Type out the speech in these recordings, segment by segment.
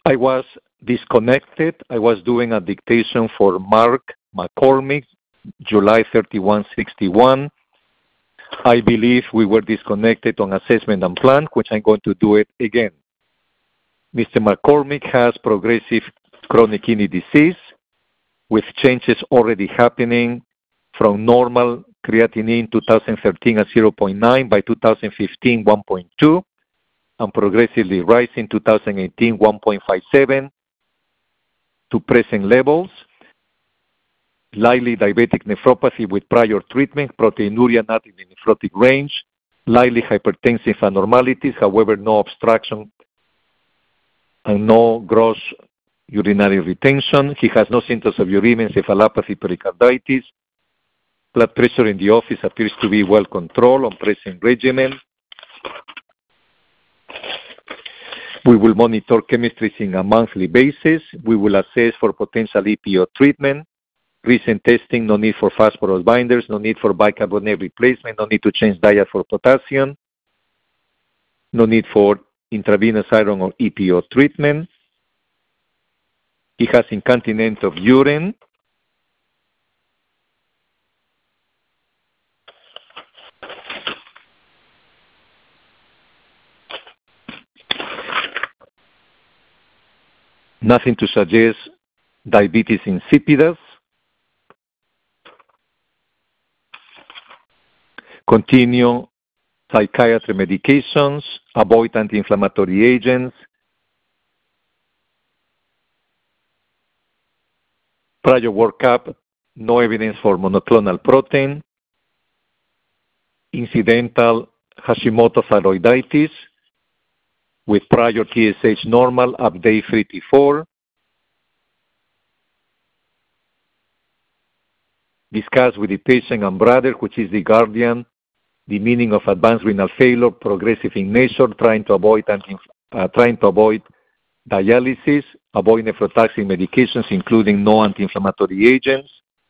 I was disconnected. I was doing a dictation for Mark McCormick, July 31, 61. I believe we were disconnected on assessment and plan, which I'm going to do it again. Mr. McCormick has progressive chronic kidney disease with changes already happening from normal creatinine 2013 at 0.9, by 2015 1.2, and progressively rising 2018 1.57 to present levels. Lightly diabetic nephropathy with prior treatment, proteinuria not in the nephrotic range, lightly hypertensive abnormalities, however no obstruction and no gross urinary retention. He has no symptoms of uremia, encephalopathy, pericarditis. Blood pressure in the office appears to be well controlled on present regimen. We will monitor chemistries on a monthly basis. We will assess for potential EPO treatment. Recent testing, no need for phosphorus binders, no need for bicarbonate replacement, no need to change diet for potassium, no need for intravenous iron or EPO treatment. He has incontinence of urine. Nothing to suggest diabetes insipidus. Continue psychiatry medications, avoid anti-inflammatory agents. Prior workup, no evidence for monoclonal protein. Incidental Hashimoto thyroiditis with prior TSH normal up day 34. Discuss with the patient and brother, which is the guardian, the meaning of advanced renal failure, progressive in nature, trying to avoid dialysis, avoid nephrotoxic medications, including no anti-inflammatory agents.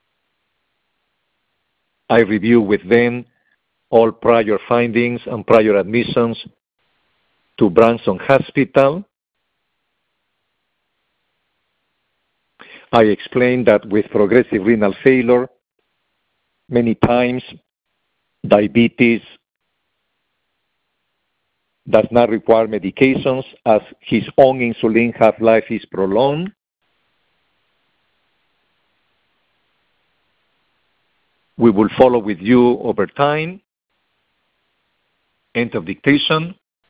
I review with them all prior findings and prior admissions to Branson Hospital. I explained that with progressive renal failure, many times diabetes does not require medications as his own insulin half-life is prolonged. We will follow with you over time. End of dictation.